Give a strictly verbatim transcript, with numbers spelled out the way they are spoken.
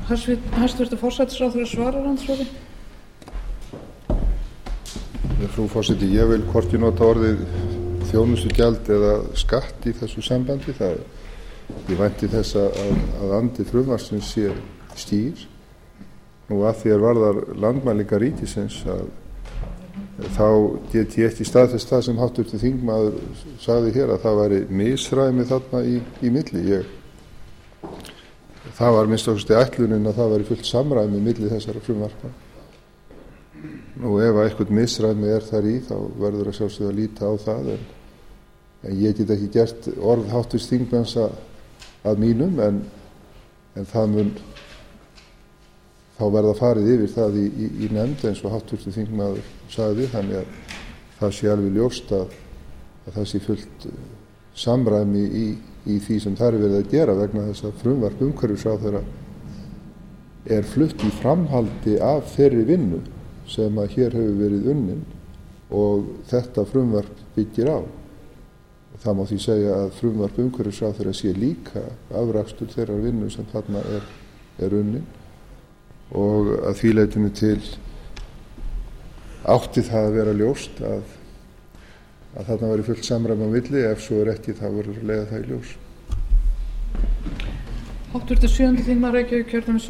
Hæstvirtur forsætisráðherra svarar andsvari. Frú forseti, ég vil hvorki nota orðið þjónustugjald eða skatt í þessu sambandi. Það, ég vænti þess að, að andi frumvarpsins sé skýr. Nú að því er varðar landmælingar ríkisins að þá get ég ekki staðfest það sem háttvirtur þingmaður sagði hér, að það væri misræmi þarna í, í milli. Ég, það var minnst ákveðið ætlunin að það væri fullt samræmi milli þessara frumvarpa. Nú ef eitthvað misræmi er þar í, þá verður að sjálfsögðu að líta á það, en, en ég get ekki gert orð háttvirts þingmanns að, að mínum, en, en það mun þá verða farið yfir það í, í, í nefnd eins og háttvirtur þingmaður sagði, þannig að það sé alveg ljóst að, að það sé fullt samræmi í, í því sem þar er verið að gera, vegna þess að frumvarp umhverfisráðherra er flutt í framhaldi af þeirri vinnu sem að hér hefur verið unnin og þetta frumvarp byggir á. Það má því segja að frumvarp umhverfisráðherra sé líka afrakstur þeirrar vinnu sem þarna er, er unnin, og að því leytinu til átti það að vera ljóst að, að þarna væri fullt samræmi á milli. Ef svo er ekki, þá verður að leiða það í ljós. Háttvirtur sjöundi þingmaður Reykjavíkurkjördæmis